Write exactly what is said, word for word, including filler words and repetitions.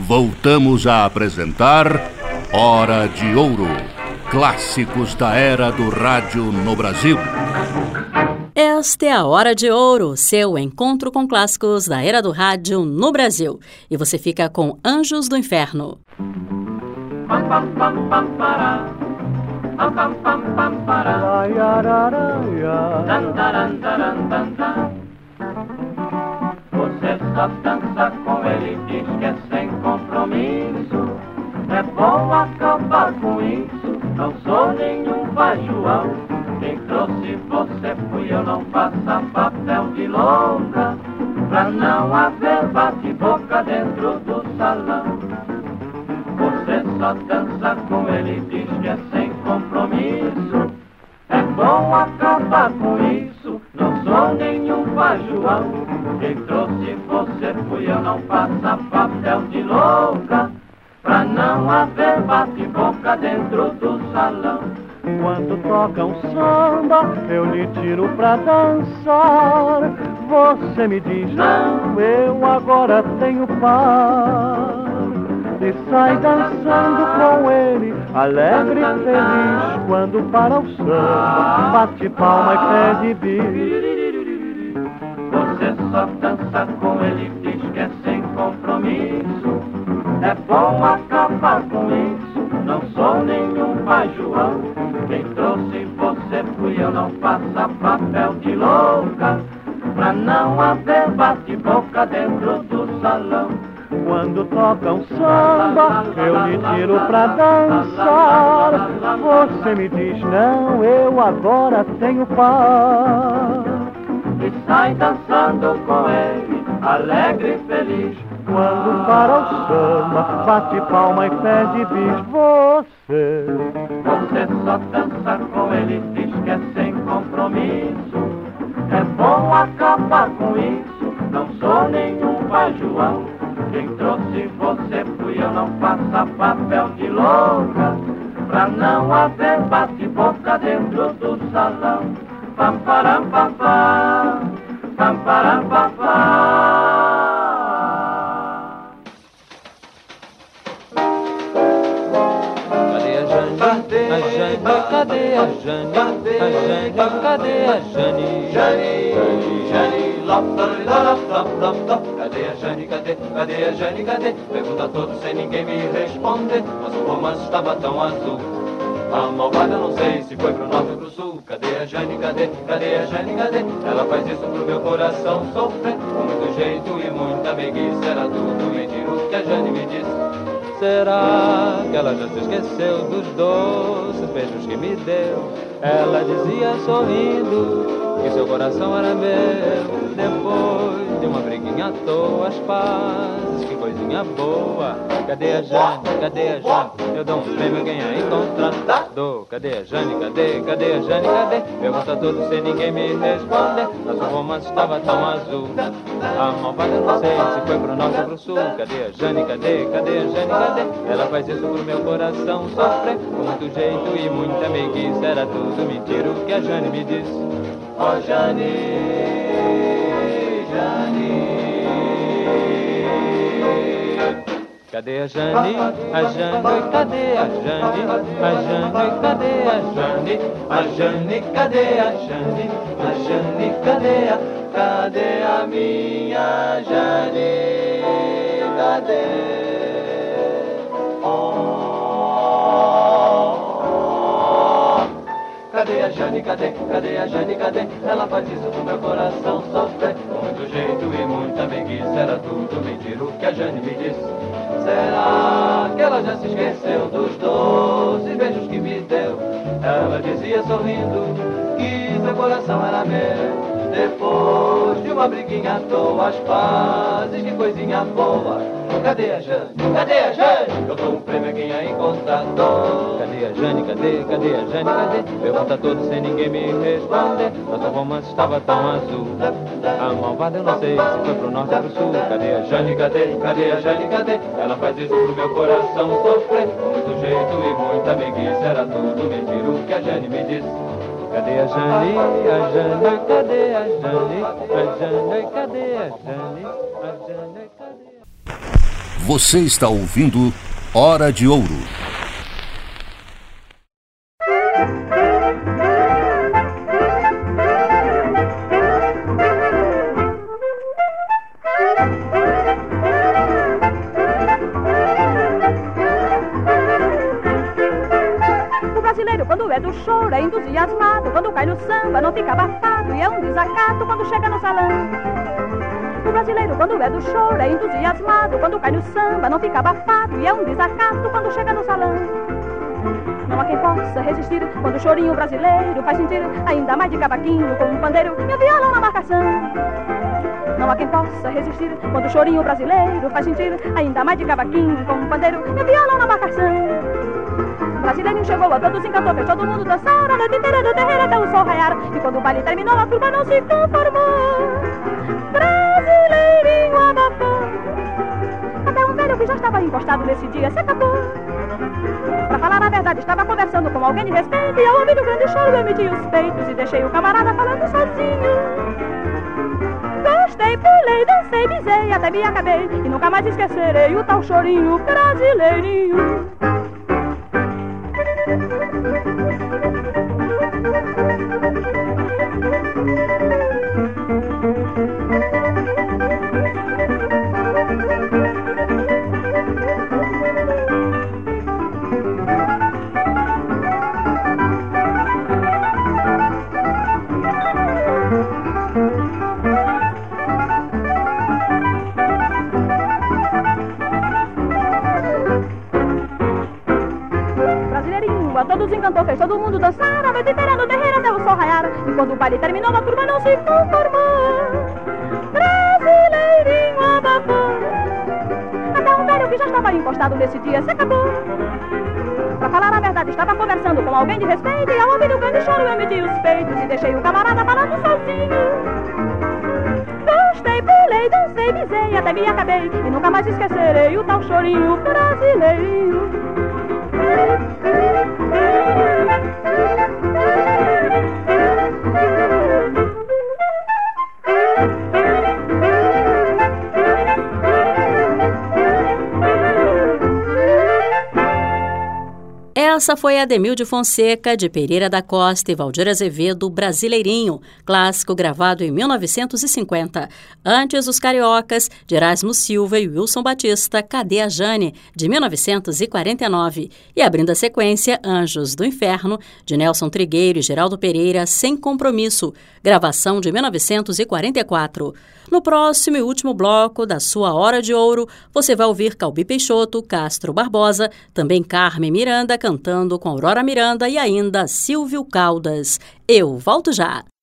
voltamos a apresentar Hora de Ouro, clássicos da era do rádio no Brasil. Esta é a Hora de Ouro, seu encontro com clássicos da era do rádio no Brasil. E você fica com Anjos do Inferno. Você só dança com ele, diz que é sem compromisso. É bom acabar com isso, não sou nenhum bajuão. Quem trouxe você fui eu, não faça papel de louca, pra não haver bate-boca dentro do salão. Você só dança com ele, diz que é sem compromisso. É bom acabar com isso, não sou nenhum bajuão. Quem trouxe você fui eu, não faça papel de louca, pra não haver bate-boca dentro do salão. Quando toca um samba, eu lhe tiro pra dançar. Você me diz, não, eu agora tenho par. E sai dançando com ele, alegre e feliz. Quando para o samba, bate palma e pede bis. Você só dança com ele, diz que é sem compromisso. É bom acabar com isso, não sou nenhum bajuão. Quem trouxe você fui eu, não faça papel de louca, pra não haver bate-boca dentro do salão. Quando toca um samba, eu lhe tiro pra dançar. Você me diz, não, eu agora tenho par. E sai dançando com ele, alegre e feliz. Quando para o samba, bate palma e pede bis. Você Você só dança com ele, diz que é sem compromisso. É bom acabar com isso, não sou nenhum bajuão. Quem trouxe você fui eu, não faça papel de louca, pra não haver bate-boca dentro do salão. Pam param pam pam, pam param pam pam. Cadê a Jane? Cadê a Jane? Cadê a Jane? Cadê a Jane? Jane, Jane, Jane, lop, lop, lop, lop, lop. Cadê a Jane? Cadê? Cadê a Jane? Cadê? Pergunta a todos sem ninguém me responder. Mas o romance estava tão azul. A malvada não sei se foi pro norte ou pro sul. Cadê a Jane? Cadê? Cadê a Jane? Cadê? Ela faz isso pro meu coração sofrer. Com muito jeito e muita meiguice. Era tudo mentira o que a Jane me disse. Será que ela já se esqueceu dos doces beijos que me deu? Ela dizia sorrindo que seu coração era meu. Depois de uma briguinha à toa, as pazes, que coisinha boa. Cadê a Jane? Cadê a Jane? Eu dou um prêmio quem a encontrar. Dou. Cadê a Jane? Cadê? Cadê a Jane? Cadê? Pergunta tudo sem ninguém me responder. Nosso romance estava tão azul. A malvada não sei se foi pro norte ou pro sul. Cadê a Jane? Cadê? Cadê a Jane? Cadê? Ela faz isso pro meu coração sofrer. Com muito jeito e muita meiguice. Era tudo mentira o que a Jane me disse. Oh Jane, Jane. Cadê a Jane? A Jane, cadê a Jane? A Jane, cadê a Jane? A Jane, cadê a Jane? A Jane, cadê a... Cadê a minha Jane? Cadê? Cadê a Jane? Cadê? Cadê a Jane? Cadê? Ela faz isso pro meu coração sofrer. Com muito jeito e muita meiguice. Era tudo mentira o que a Jane me disse. Será que ela já se esqueceu dos doces beijos que me deu? Ela dizia sorrindo que seu coração era meu. Depois de uma briguinha à toa, as pazes, que coisinha boa. Cadê a Jane? Cadê a Jane? Eu dou um prêmio a quem a encontrar. Cadê a Jane? Cadê? Cadê a Jane? Cadê? Pergunta todos sem ninguém me responder. Nosso romance estava tão azul. A malvada eu não sei se foi pro norte ou pro sul. Cadê a Jane? Cadê? Cadê a Jane? Cadê? Ela faz isso pro meu coração sofrer. Com muito jeito e muita meiguice. Era tudo mentira o que a Jane me disse. Cadê a Jane? A Jane, cadê a Jane? A Jane, cadê a Jane? A Jane, cadê a... Você está ouvindo Hora de Ouro. Quando é do choro é entusiasmado, quando cai no samba não fica abafado e é um desacato quando chega no salão. O brasileiro quando é do choro é entusiasmado, quando cai no samba não fica abafado e é um desacato quando chega no salão. Não há quem possa resistir quando o chorinho brasileiro faz sentir ainda mais de cavaquinho com um pandeiro e um violão na marcação. Não há quem possa resistir quando o chorinho brasileiro faz sentir ainda mais de cavaquinho com um pandeiro e um violão na marcação. O brasileirinho chegou a todos, encantou, fez todo mundo dançar a noite inteira do terreiro até o sol raiar. E quando o baile terminou, a turma não se conformou. Brasileirinho abafou. Até um velho que já estava encostado nesse dia se acabou. Pra falar a verdade, estava conversando com alguém de respeito e ao ouvir o grande choro eu emiti os peitos e deixei o camarada falando sozinho. Gostei, pulei, dancei, bisei, até me acabei e nunca mais esquecerei o tal chorinho brasileirinho. Todos encantou, fez todo mundo dançar a noite inteira no terreiro até o sol raiar. E quando o baile terminou, a turma não se conformou. Brasileirinho abafou. Até um velho que já estava encostado nesse dia se acabou. Pra falar a verdade, estava conversando com alguém de respeito e ao ouvir o grande choro eu medi os peitos e deixei o camarada falando sozinho. Gostei, pulei, dancei, bisei, até me acabei e nunca mais esquecerei o tal chorinho brasileirinho. Essa foi Ademilde Fonseca, de Pereira da Costa e Valdir Azevedo, Brasileirinho, clássico gravado em mil novecentos e cinquenta. Antes, os cariocas, de Erasmo Silva e Wilson Batista, Cadê a Jane, de mil novecentos e quarenta e nove. E abrindo a sequência, Anjos do Inferno, de Nelson Trigueiro e Geraldo Pereira, Sem Compromisso, gravação de mil novecentos e quarenta e quatro. No próximo e último bloco da sua Hora de Ouro, você vai ouvir Calbi Peixoto, Castro Barbosa, também Carmen Miranda cantando com Aurora Miranda e ainda Silvio Caldas. Eu volto já!